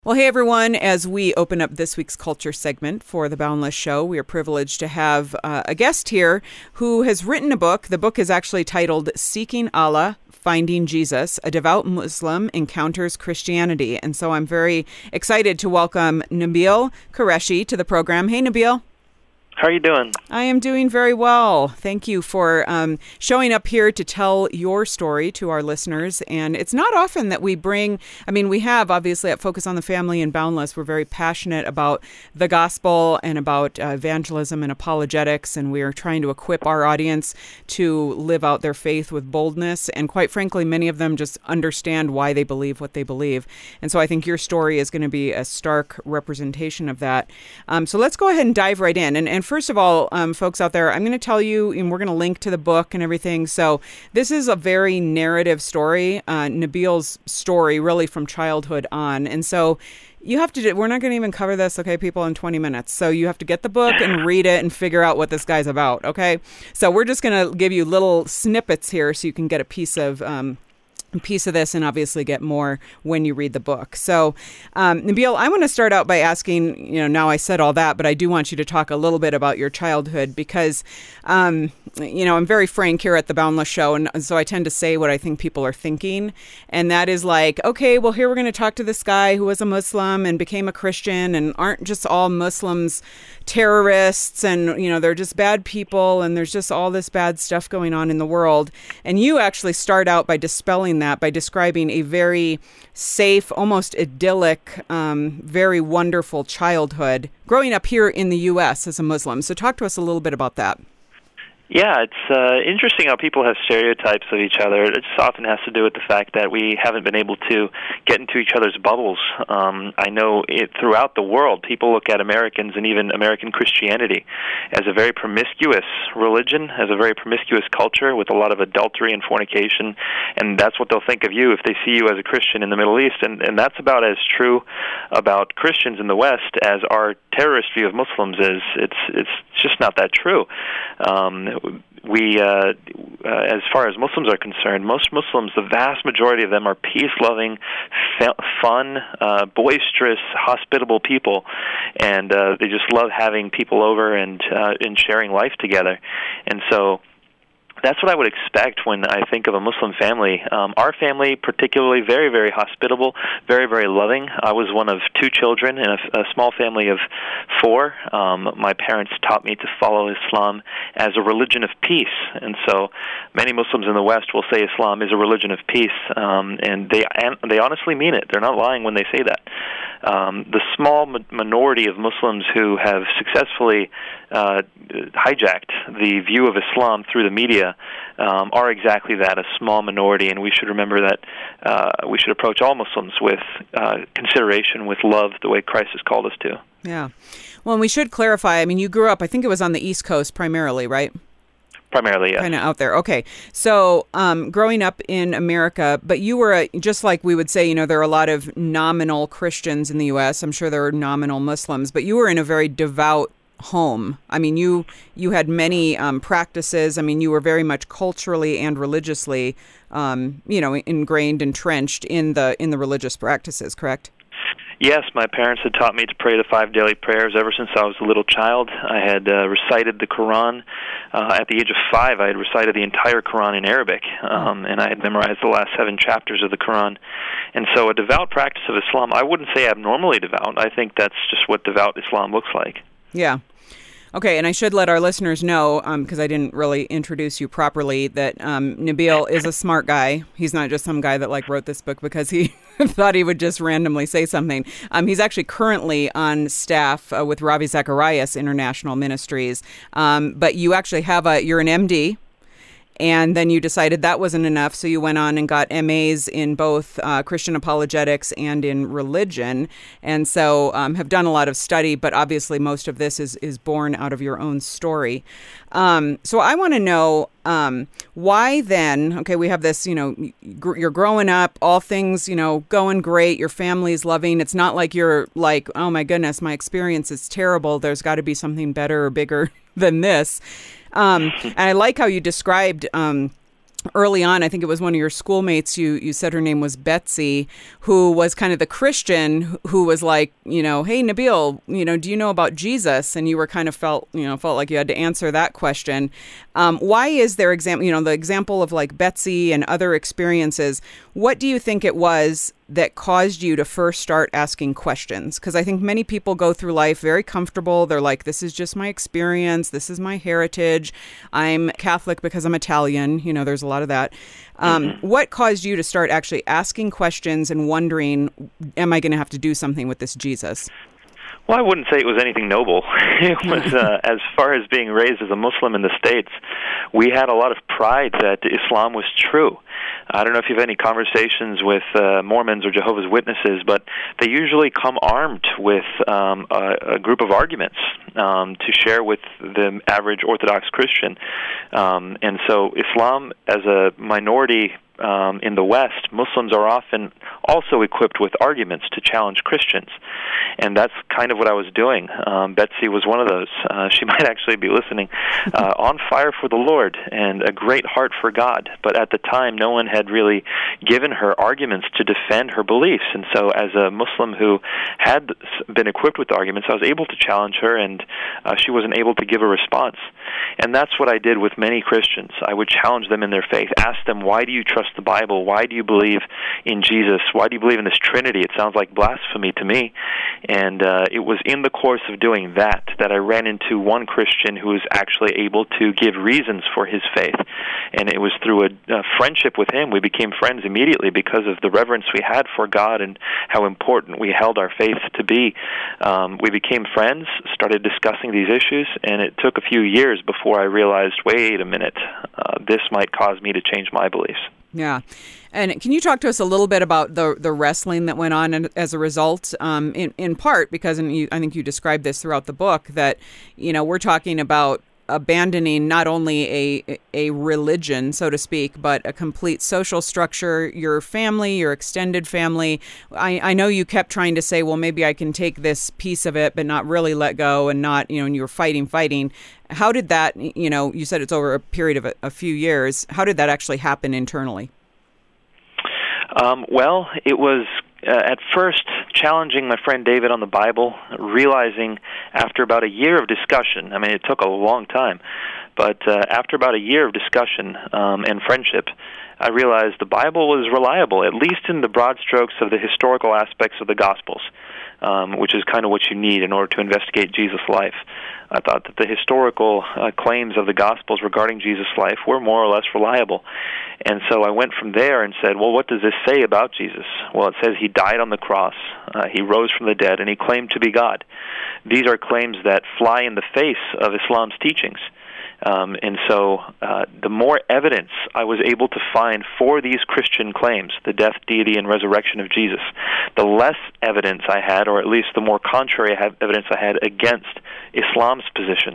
Well, hey, everyone. As we open up this week's culture segment for The Boundless Show, we are privileged to have a guest here who has written a book. The book is actually titled Seeking Allah, Finding Jesus, A Devout Muslim Encounters Christianity. And so I'm very excited to welcome Nabil Qureshi to the program. Hey, Nabil. How are you doing? I am doing very well. Thank you for showing up here to tell your story to our listeners. And it's not often that we we have obviously at Focus on the Family and Boundless, we're very passionate about the gospel and about evangelism and apologetics. And we are trying to equip our audience to live out their faith with boldness. And quite frankly, many of them just understand why they believe what they believe. And so I think your story is going to be a stark representation of that. So let's go ahead and dive right in. And first of all, folks out there, I'm going to tell you, and we're going to link to the book and everything. So this is a very narrative story, Nabil's story, really from childhood on. And so you have to, we're not going to even cover this, okay, people, in 20 minutes. So you have to get the book and read it and figure out what this guy's about, okay? So we're just going to give you little snippets here so you can get a piece of this and obviously get more when you read the book. So, Nabil, I want to start out by asking, now I said all that, but I do want you to talk a little bit about your childhood because, I'm very frank here at the Boundless Show. And so I tend to say what I think people are thinking. And that is like, okay, well, here we're going to talk to this guy who was a Muslim and became a Christian, and aren't just all Muslims terrorists and, they're just bad people and there's just all this bad stuff going on in the world. And you actually start out by dispelling that by describing a very safe, almost idyllic, very wonderful childhood growing up here in the U.S. as a Muslim. So talk to us a little bit about that. Yeah, it's interesting how people have stereotypes of each other. It just often has to do with the fact that we haven't been able to get into each other's bubbles. I know throughout the world, people look at Americans and even American Christianity as a very promiscuous religion, as a very promiscuous culture with a lot of adultery and fornication, and that's what they'll think of you if they see you as a Christian in the Middle East. And that's about as true about Christians in the West as our terrorist view of Muslims is. It's just not that true. As far as Muslims are concerned, most Muslims, the vast majority of them are peace-loving, fun, boisterous, hospitable people, and they just love having people over and sharing life together. And so that's what I would expect when I think of a Muslim family. Our family, particularly, very, very hospitable, very, very loving. I was one of two children in a small family of four. My parents taught me to follow Islam as a religion of peace. And so many Muslims in the West will say Islam is a religion of peace, and they honestly mean it. They're not lying when they say that. The small minority of Muslims who have successfully hijacked the view of Islam through the media are exactly that, a small minority, and we should remember that we should approach all Muslims with consideration, with love, the way Christ has called us to. Yeah. Well, and we should clarify, you grew up, I think it was on the East Coast primarily, right? Primarily, yes. Kind of out there. Okay. So growing up in America, but you were, just like we would say, there are a lot of nominal Christians in the U.S. I'm sure there are nominal Muslims, but you were in a very devout home. You had many practices. You were very much culturally and religiously, ingrained, entrenched in the religious practices, correct? Yes, my parents had taught me to pray the 5 daily prayers ever since I was a little child. I had recited the Quran. At the age of 5, I had recited the entire Quran in Arabic, and I had memorized the last 7 chapters of the Quran. And so a devout practice of Islam, I wouldn't say abnormally devout. I think that's just what devout Islam looks like. Yeah. Okay, and I should let our listeners know, because I didn't really introduce you properly, that Nabil is a smart guy. He's not just some guy that wrote this book because he thought he would just randomly say something. He's actually currently on staff with Ravi Zacharias International Ministries. But you actually you're an MD. And then you decided that wasn't enough, so you went on and got MAs in both Christian apologetics and in religion, and so have done a lot of study, but obviously most of this is born out of your own story. So I want to know why then, okay, we have this, you're growing up, all things, going great, your family's loving. It's not like you're like, oh my goodness, my experience is terrible. There's got to be something better or bigger than this. And I like how you described early on, I think it was one of your schoolmates, you said her name was Betsy, who was kind of the Christian who was like, hey, Nabil, do you know about Jesus? And you were kind of felt like you had to answer that question. Why is there the example of like Betsy and other experiences? What do you think it was that caused you to first start asking questions? Because I think many people go through life very comfortable. They're like, this is just my experience. This is my heritage. I'm Catholic because I'm Italian. There's a lot of that. What caused you to start actually asking questions and wondering, am I going to have to do something with this Jesus? Well, I wouldn't say it was anything noble. It was, as far as being raised as a Muslim in the States, we had a lot of pride that Islam was true. I don't know if you have any conversations with Mormons or Jehovah's Witnesses, but they usually come armed with a group of arguments to share with the average Orthodox Christian. And so Islam, as a minority in the West, Muslims are often also equipped with arguments to challenge Christians. And that's kind of what I was doing. Betsy was one of those. She might actually be listening. On fire for the Lord and a great heart for God. But at the time, no one had really given her arguments to defend her beliefs. And so as a Muslim who had been equipped with arguments, I was able to challenge her, and she wasn't able to give a response. And that's what I did with many Christians. I would challenge them in their faith, ask them, why do you trust the Bible? Why do you believe in Jesus? Why do you believe in this Trinity? It sounds like blasphemy to me. And it was in the course of doing that I ran into one Christian who was actually able to give reasons for his faith. And it was through a friendship with him. We became friends immediately because of the reverence we had for God and how important we held our faith to be. We became friends, started discussing these issues, and it took a few years before I realized, wait a minute, this might cause me to change my beliefs. Yeah. And can you talk to us a little bit about the wrestling that went on as a result, in part because I think you described this throughout the book, that, we're talking about abandoning not only a religion, so to speak, but a complete social structure, your family, your extended family. I know you kept trying to say, well, maybe I can take this piece of it, but not really let go, and not, and you were fighting. How did that, you said it's over a period of a few years. How did that actually happen internally? Well, it was at first challenging my friend David on the Bible, realizing after about a year of discussion, it took a long time, but after about a year of discussion and friendship, I realized the Bible was reliable, at least in the broad strokes of the historical aspects of the Gospels, which is kind of what you need in order to investigate Jesus' life. I thought that the historical claims of the Gospels regarding Jesus' life were more or less reliable. And so I went from there and said, well, what does this say about Jesus? Well, it says he died on the cross, he rose from the dead, and he claimed to be God. These are claims that fly in the face of Islam's teachings. And so the more evidence I was able to find for these Christian claims, the death, deity, and resurrection of Jesus, the less evidence I had, or at least the more contrary evidence I had against Islam's position.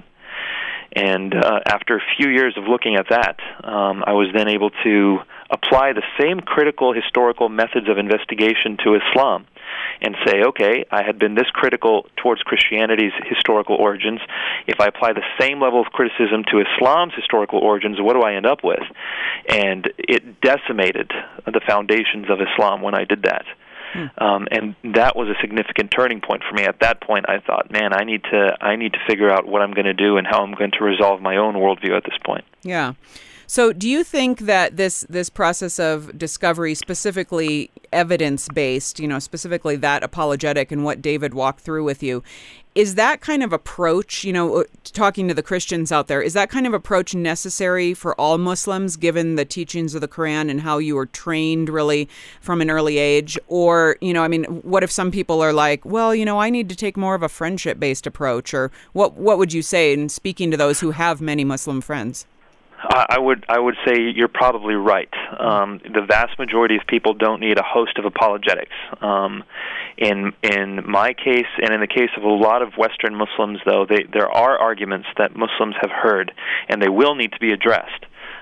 And after a few years of looking at that, I was then able to apply the same critical historical methods of investigation to Islam and say, okay, I had been this critical towards Christianity's historical origins. If I apply the same level of criticism to Islam's historical origins, what do I end up with? And it decimated the foundations of Islam when I did that. And that was a significant turning point for me. At that point, I thought, man, I need to figure out what I'm going to do and how I'm going to resolve my own worldview at this point. Yeah. So do you think that this process of discovery, specifically evidence-based, specifically that apologetic and what David walked through with you, is that kind of approach, talking to the Christians out there, is that kind of approach necessary for all Muslims, given the teachings of the Quran and how you were trained really from an early age? Or, what if some people are like, well, I need to take more of a friendship-based approach? Or what would you say in speaking to those who have many Muslim friends? I would say you're probably right. The vast majority of people don't need a host of apologetics. In my case, and in the case of a lot of Western Muslims, though, there are arguments that Muslims have heard, and they will need to be addressed.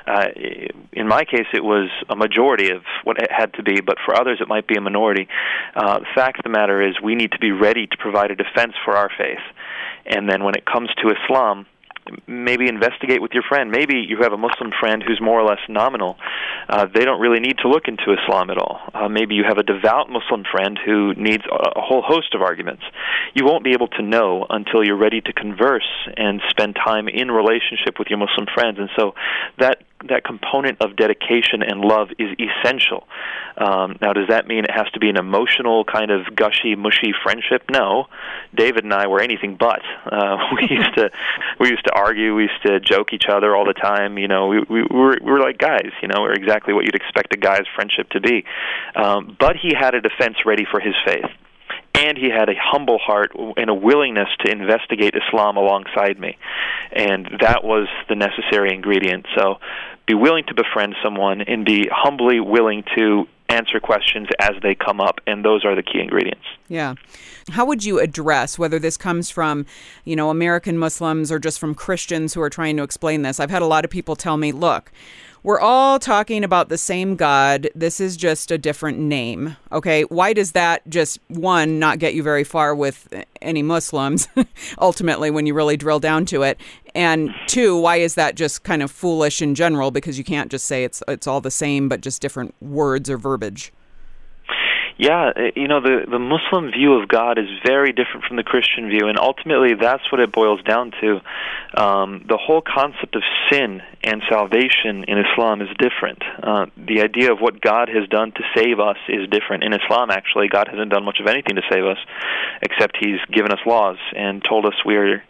In my case, it was a majority of what it had to be, but for others it might be a minority. The fact of the matter is we need to be ready to provide a defense for our faith. And then when it comes to Islam, maybe investigate with your friend. Maybe you have a Muslim friend who's more or less nominal. They don't really need to look into Islam at all. Maybe you have a devout Muslim friend who needs a whole host of arguments. You won't be able to know until you're ready to converse and spend time in relationship with your Muslim friends. And so that component of dedication and love is essential. Now, does that mean it has to be an emotional kind of gushy, mushy friendship? No. David and I were anything but. We used to argue. We used to joke each other all the time. You know, we were like guys. You know, we're exactly what you'd expect a guy's friendship to be. But he had a defense ready for his faith. And he had a humble heart and a willingness to investigate Islam alongside me. And that was the necessary ingredient. So be willing to befriend someone and be humbly willing to answer questions as they come up, and those are the key ingredients. Yeah. How would you address, whether this comes from, you know, American Muslims or just from Christians who are trying to explain this? I've had a lot of people tell me, look, we're all talking about the same God. This is just a different name. Okay, why does that just, one, not get you very far with any Muslims, ultimately, when you really drill down to it? And two, why is that just kind of foolish in general? Because you can't just say it's all the same, but just different words or verbiage. Yeah, you know, the Muslim view of God is very different from the Christian view, and ultimately that's what it boils down to. The whole concept of sin and salvation in Islam is different. The idea of what God has done to save us is different. In Islam, actually, God hasn't done much of anything to save us, except He's given us laws and told us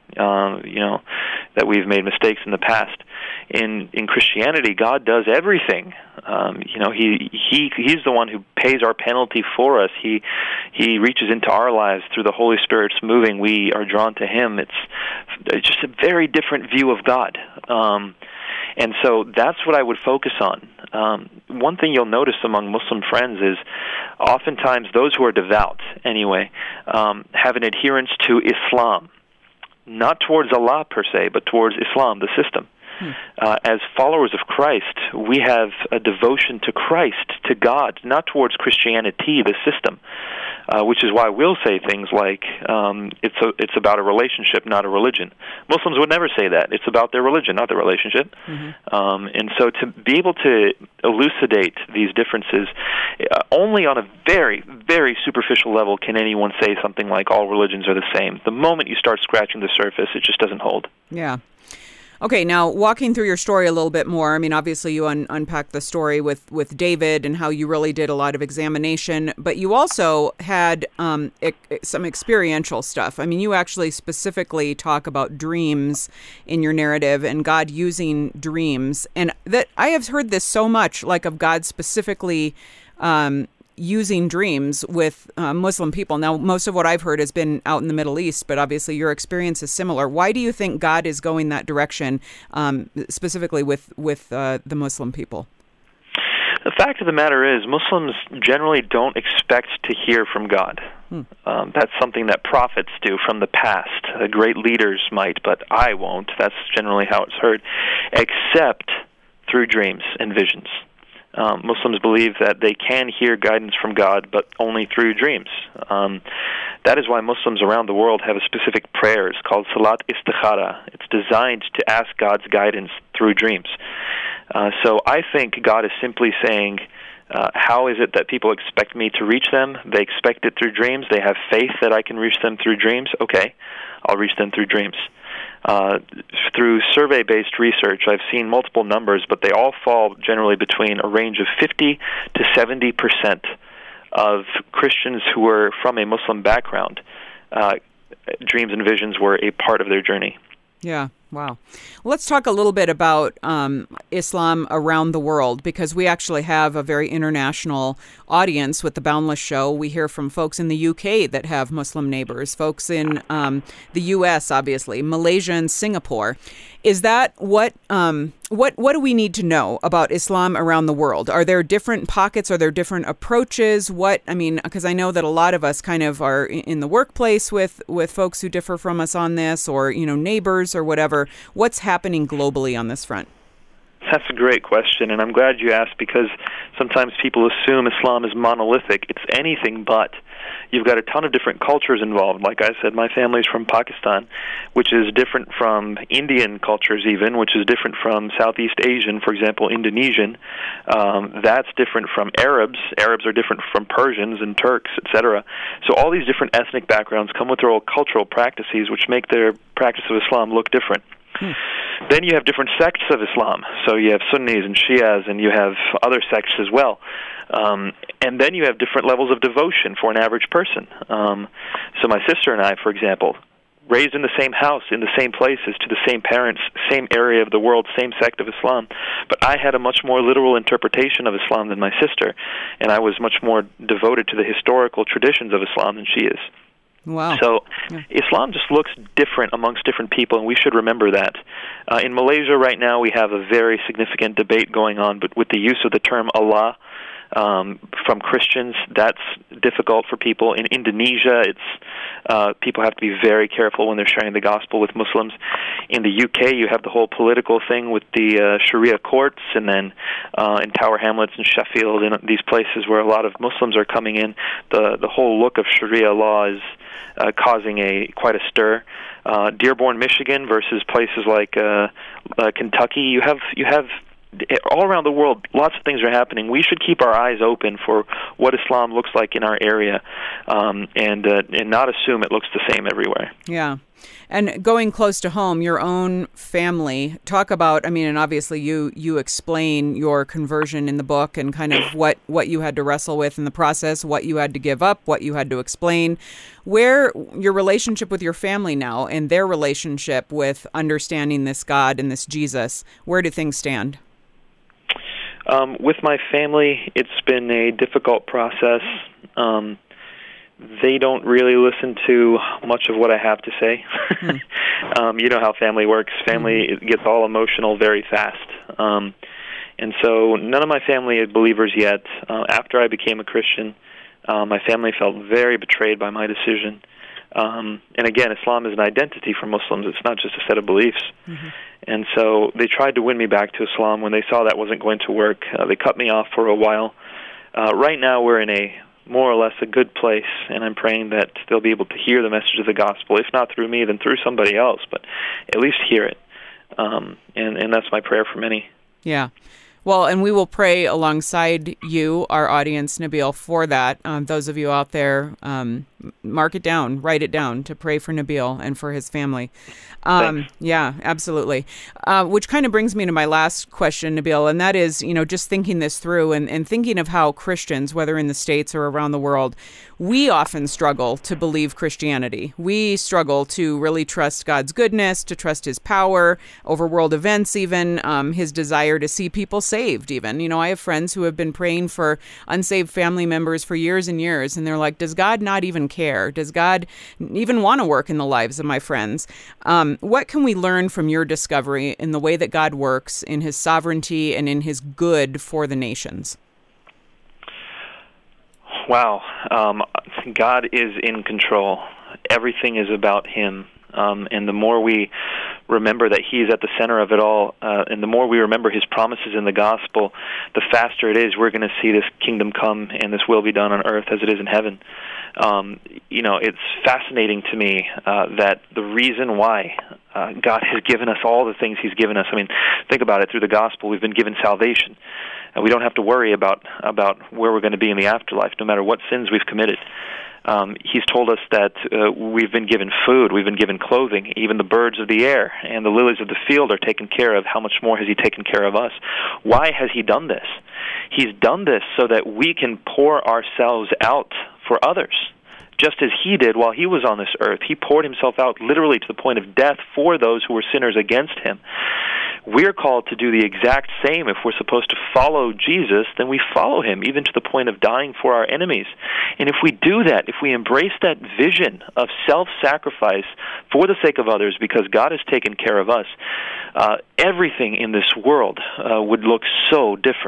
that we've made mistakes in the past. In Christianity, God does everything. He's the one who pays our penalty for us. He reaches into our lives through the Holy Spirit's moving. We are drawn to Him. It's just a very different view of God. And so that's what I would focus on. One thing you'll notice among Muslim friends is oftentimes those who are devout, anyway, have an adherence to Islam. Not towards Allah per se, but towards Islam, the system. As followers of Christ, we have a devotion to Christ, to God, not towards Christianity, the system, which is why we'll say things like, it's about a relationship, not a religion. Muslims would never say that. It's about their religion, not their relationship. Mm-hmm. And so to be able to elucidate these differences, only on a very, very superficial level can anyone say something like all religions are the same. The moment you start scratching the surface, it just doesn't hold. Yeah. Okay, now walking through your story a little bit more, I mean, obviously you unpacked the story with David and how you really did a lot of examination, but you also had some experiential stuff. I mean, you actually specifically talk about dreams in your narrative and God using dreams. And that I have heard this so much, like of God specifically using dreams with Muslim people. Now, most of what I've heard has been out in the Middle East, but obviously your experience is similar. Why do you think God is going that direction, specifically with the Muslim people? The fact of the matter is, Muslims generally don't expect to hear from God. That's something that prophets do from the past. Great leaders might, but I won't. That's generally how it's heard, except through dreams and visions. Muslims believe that they can hear guidance from God, but only through dreams. That is why Muslims around the world have a specific prayer. It's called Salat Istikhara. It's designed to ask God's guidance through dreams. So I think God is simply saying, how is it that people expect me to reach them? They expect it through dreams. They have faith that I can reach them through dreams. Okay, I'll reach them through dreams. Through survey-based research, I've seen multiple numbers, but they all fall generally between a range of 50 to 70% of Christians who were from a Muslim background. Dreams and visions were a part of their journey. Yeah. Wow. Well, let's talk a little bit about Islam around the world, because we actually have a very international audience with the Boundless Show. We hear from folks in the UK that have Muslim neighbors, folks in the US, obviously, Malaysia and Singapore. Is that what do we need to know about Islam around the world? Are there different pockets? Are there different approaches? Because I know that a lot of us kind of are in the workplace with folks who differ from us on this, or, neighbors or whatever. What's happening globally on this front? That's a great question, and I'm glad you asked, because sometimes people assume Islam is monolithic. It's anything but. you've got a ton of different cultures involved. Like I said, my family's from Pakistan, which is different from Indian cultures even, which is different from Southeast Asian, for example, Indonesian. That's different from Arabs. Arabs are different from Persians and Turks, etc. So all these different ethnic backgrounds come with their own cultural practices, which make their practice of Islam look different. Then you have different sects of Islam. So you have Sunnis and Shias, and you have other sects as well. And then you have different levels of devotion for an average person. So my sister and I, for example, raised in the same house, in the same places, to the same parents, same area of the world, same sect of Islam. But I had a much more literal interpretation of Islam than my sister, and I was much more devoted to the historical traditions of Islam than she is. Wow. So Islam just looks different amongst different people, and we should remember that. In Malaysia right now, we have a very significant debate going on, but with the use of the term Allah from Christians, that's difficult for people. In Indonesia, it's people have to be very careful when they're sharing the gospel with Muslims. In the UK, you have the whole political thing with the Sharia courts, and then in Tower Hamlets and Sheffield, and these places where a lot of Muslims are coming in, the whole look of Sharia law is causing quite a stir. Dearborn, Michigan versus places like Kentucky, you have all around the world, lots of things are happening. We should keep our eyes open for what Islam looks like in our area, and not assume it looks the same everywhere. Yeah. And going close to home, your own family, talk about, I mean, and obviously you explain your conversion in the book and kind of what you had to wrestle with in the process, what you had to give up, what you had to explain. Where your relationship with your family now and their relationship with understanding this God and this Jesus, where do things stand? With my family, it's been a difficult process. They don't really listen to much of what I have to say. You know how family works. Family gets all emotional very fast. And so none of my family is believers yet. After I became a Christian, my family felt very betrayed by my decision. And again, Islam is an identity for Muslims. It's not just a set of beliefs. And so they tried to win me back to Islam. When they saw that wasn't going to work, they cut me off for a while. Right now we're in a more or less a good place, and I'm praying that they'll be able to hear the message of the gospel, if not through me, then through somebody else, but at least hear it. And that's my prayer for many. Yeah. Well, and we will pray alongside you, our audience, Nabil, for that. Those of you out there, mark it down, write it down to pray for Nabil and for his family. Yeah, absolutely. Which kind of brings me to my last question, Nabil, and that is, just thinking this through and thinking of how Christians, whether in the States or around the world, we often struggle to believe Christianity. We struggle to really trust God's goodness, to trust his power over world events, even his desire to see people saved, even. I have friends who have been praying for unsaved family members for years and years, and they're like, does God not even care? Does God even want to work in the lives of my friends? What can we learn from your discovery in the way that God works, in his sovereignty and in his good for the nations? Wow. God is in control. Everything is about him. And the more we remember that he is at the center of it all, and the more we remember his promises in the gospel, the faster it is we're going to see this kingdom come and this will be done on earth as it is in heaven. It's fascinating to me that the reason why God has given us all the things he's given us. I mean, think about it. Through the gospel, we've been given salvation. We don't have to worry about where we're going to be in the afterlife, no matter what sins we've committed. He's told us that we've been given food, we've been given clothing, even the birds of the air and the lilies of the field are taken care of. How much more has he taken care of us? Why has he done this? He's done this so that we can pour ourselves out for others. Just as he did while he was on this earth, he poured himself out literally to the point of death for those who were sinners against him. We're called to do the exact same. If we're supposed to follow Jesus, then we follow him, even to the point of dying for our enemies. And if we do that, if we embrace that vision of self-sacrifice for the sake of others because God has taken care of us, everything in this world would look so different.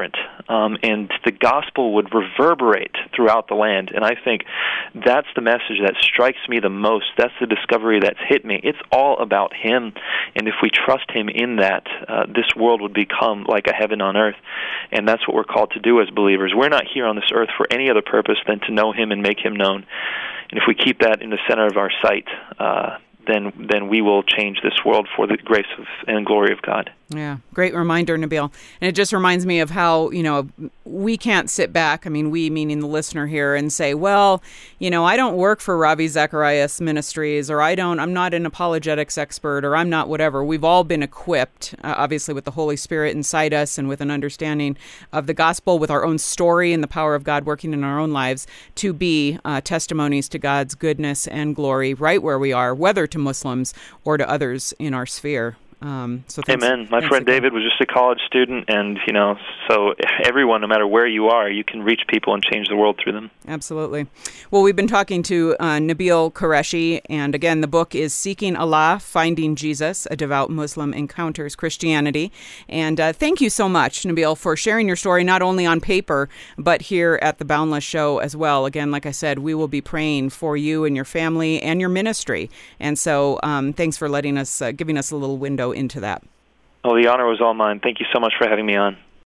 and the gospel would reverberate throughout the land. And I think that's the message that strikes me the most. That's the discovery that's hit me. It's all about Him, and if we trust Him in that, this world would become like a heaven on earth, and that's what we're called to do as believers. We're not here on this earth for any other purpose than to know Him and make Him known. And if we keep that in the center of our sight, then we will change this world for the grace and glory of God. Yeah, great reminder, Nabil. And it just reminds me of how, we can't sit back, we meaning the listener here, and say, well, I don't work for Ravi Zacharias Ministries, or I'm not an apologetics expert, or I'm not whatever. We've all been equipped, obviously, with the Holy Spirit inside us and with an understanding of the gospel, with our own story and the power of God working in our own lives, to be testimonies to God's goodness and glory right where we are, whether to Muslims or to others in our sphere. So Amen. My friend David was just a college student, and so everyone, no matter where you are, you can reach people and change the world through them. Absolutely. Well, we've been talking to Nabil Qureshi, and again, the book is Seeking Allah, Finding Jesus, A Devout Muslim Encounters Christianity. And thank you so much, Nabil, for sharing your story, not only on paper, but here at the Boundless Show as well. Again, like I said, we will be praying for you and your family and your ministry. And so thanks for letting us, giving us a little window into that. Well, the honor was all mine. Thank you so much for having me on.